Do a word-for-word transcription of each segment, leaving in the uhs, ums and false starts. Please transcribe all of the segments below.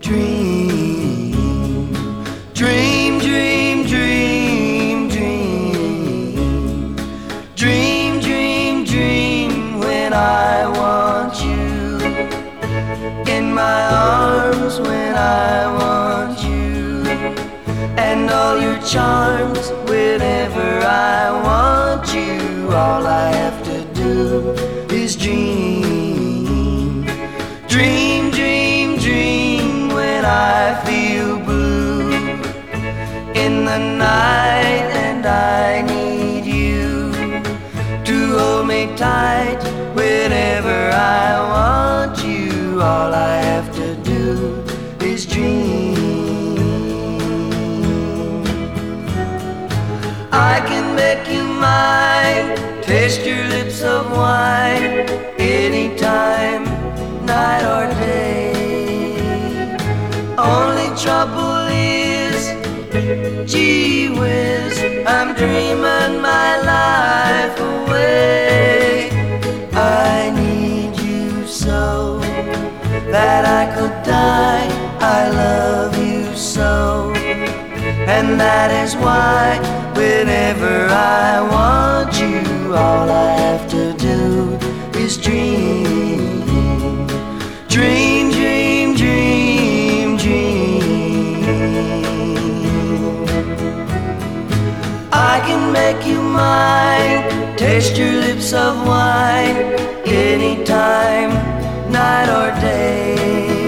dream, dream, dream, dream, dream, dream, dream, dream when I want you in my arms, when I want you, and all your charms whenever I want you. All I have to do is dream, dream, dream, dream when I feel blue in the night and I need you to hold me tight whenever I want you. All I have to do is dream. I can make you mine, taste your lips of wine, anytime, night or day. Only trouble is, gee whiz, I'm dreaming my life away. I need you so that I could die. I love you so, and that is why whenever I want you, all I have to do is dream, dream, dream, dream, dream. I can make you mine, taste your lips of wine, anytime, night or day.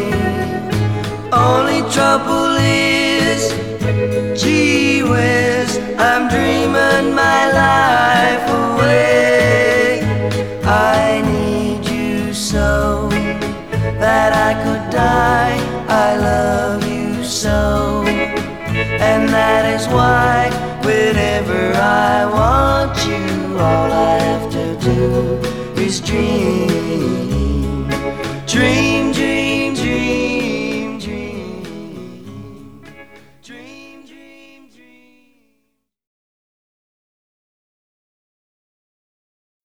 Only trouble is, gee whiz, I'm dreaming my life away. I need you so that I could die. I love you so, and that is why whenever I want you, all I have to do is dream, dream, dream.